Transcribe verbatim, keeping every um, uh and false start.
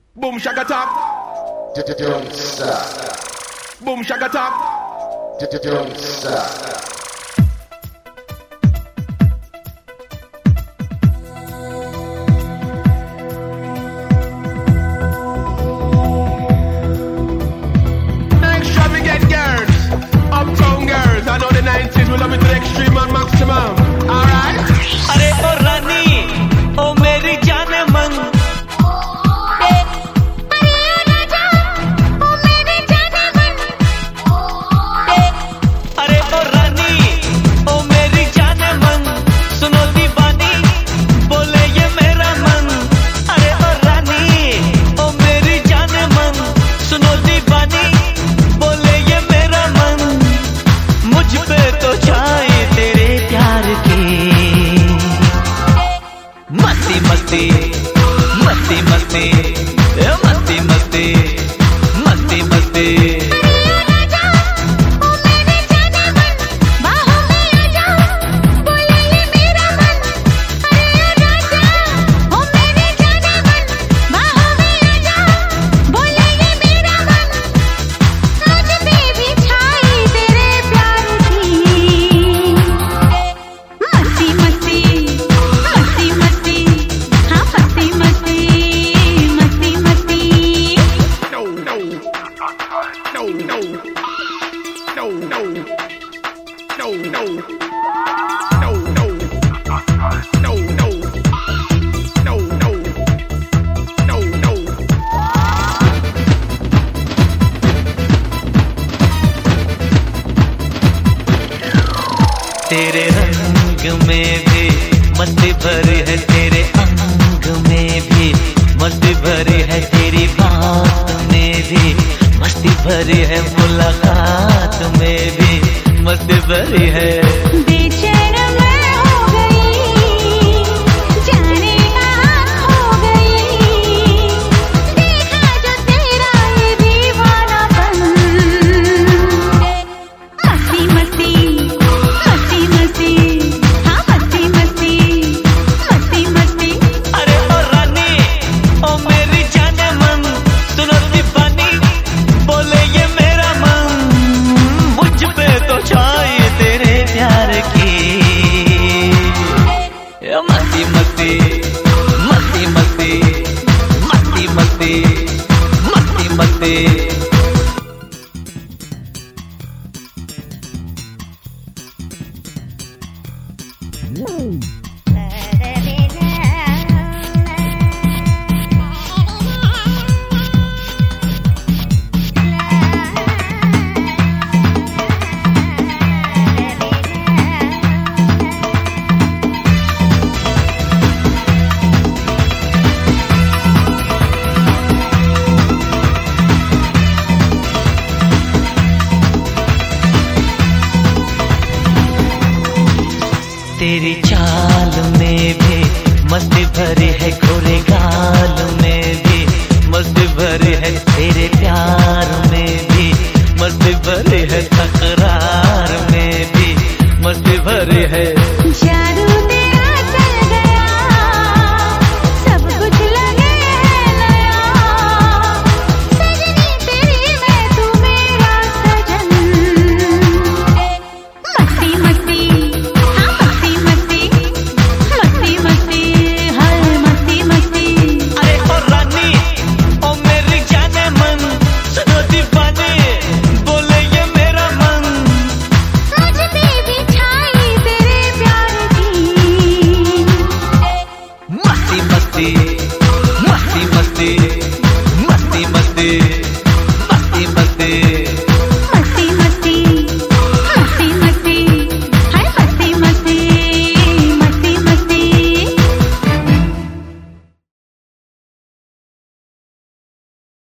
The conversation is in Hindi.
Boom shaka top. Don't stop. Boom shaka top. Don't stop. I know the nineties, we love it to the extreme and maximum. Alright? अरे ओ रानी, ओ मेरी जाने मन, अरे ओ रानी, ओ मेरी जाने मन, सुनो दीवानी, बोले ये मेरा मन. अरे ओ रानी, ओ मेरी जाने मन, सुनो दीवानी, बोले ये मेरा मन. मुझ पे तो छाए तेरे प्यार की मस्ती मस्ती मस्ती मस्ती मस्ती मस्ती मस्ती मस्ती. No, no, no, no, no, no, no, no, no, no, no, no, no. तेरे रंग में भी मस्ती भरी है, तेरे अंग में भी मस्ती भरी है, तेरी बात में भी मस्ती भरी है, मुलाकात में भी मस्ती भरी है. बेचैन मैं हो गई, जाने कहाँ खो गई, देखा जो तेरा ये दीवानापन. मस्ती मस्ती मस्ती मस्ती, हाँ मस्ती मस्ती मस्ती मस्ती. अरे ओ रानी, ओ मेरी जाने मन, सुनो दीवानी, बोले ये मेरा मन. मुझ पे तो छाए तेरे प्यार की मस्ती मस्ती मस्ती मस्ती मस्ती मस्ती मस्ती मस्ती. तेरी चाल में भी मस्ती भरी है, गोरे गाल